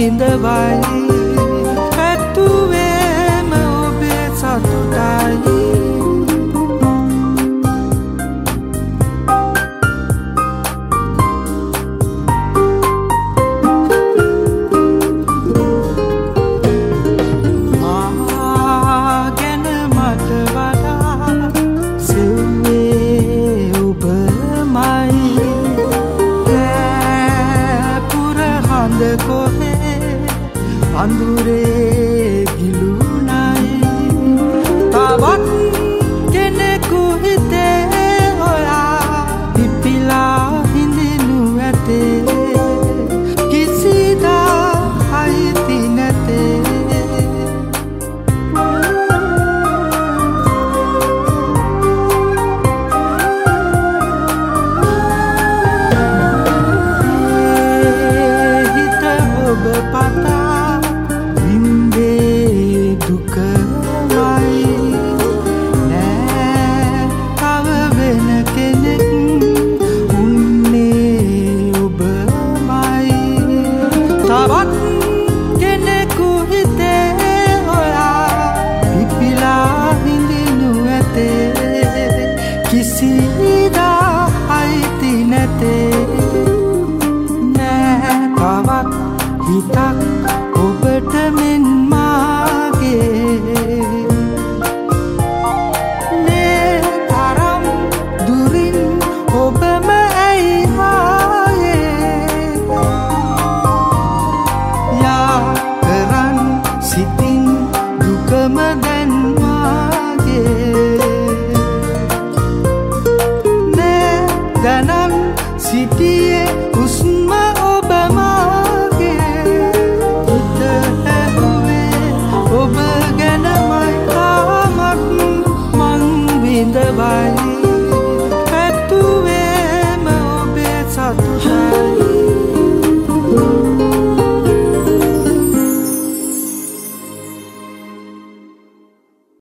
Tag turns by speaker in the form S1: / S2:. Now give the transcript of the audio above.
S1: විඳවයි ඇතුවේම ඔබේ සතුටයි අඳුරේ ගිලුණයි තවත් කෙනෙකු හිතේ හොයා පිපිලා හිඳිනු ඇතේ කිසිදා අයිති නැතේ හිත ඔබ පතා කිසිදා අයිති නැතේ නෑ තවත් හිතක් ඔබට මෙන් මාගේ මේ තරම් දුරින් ඔබම ඇයි ආයේ යා කරන් සිතින් දුකම දැන් මාගේ දැනන් සිටියේ හුස්ම